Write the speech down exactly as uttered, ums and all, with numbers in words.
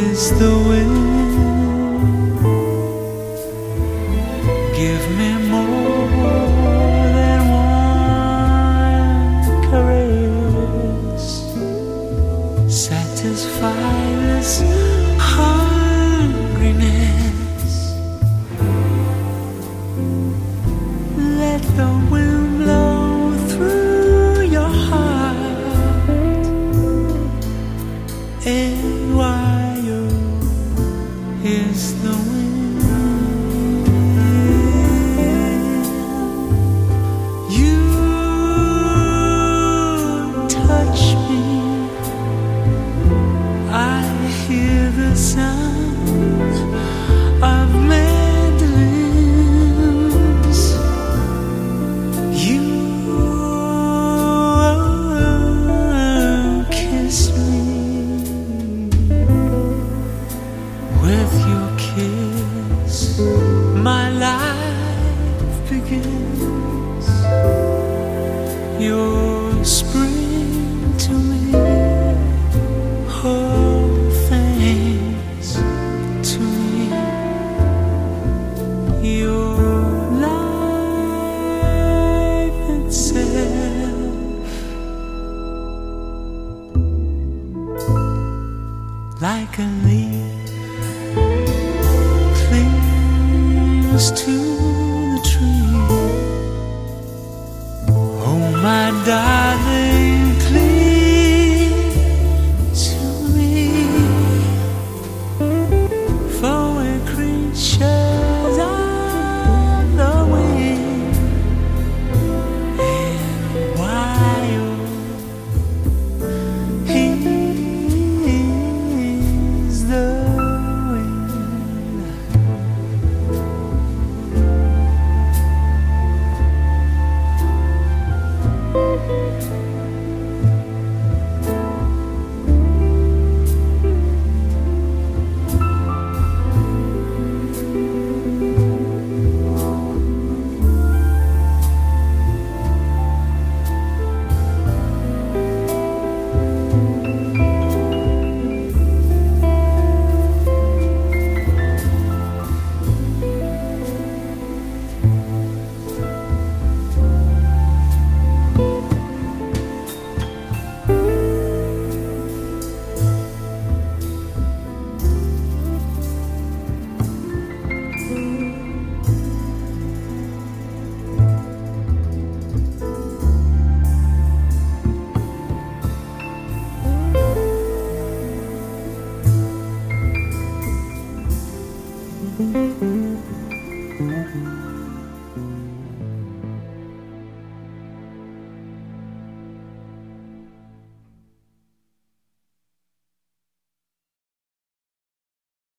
is the wind. Give me more than one caress. Satisfy this hungriness. Let the wind blow through your heart, and while you're is the wind, you touch me. I hear the sound of mandolins. You kiss me. With your kiss, my life begins. You're spring to me, all things to me. You're life itself, like a leaf clings to the tree. Oh, my darling,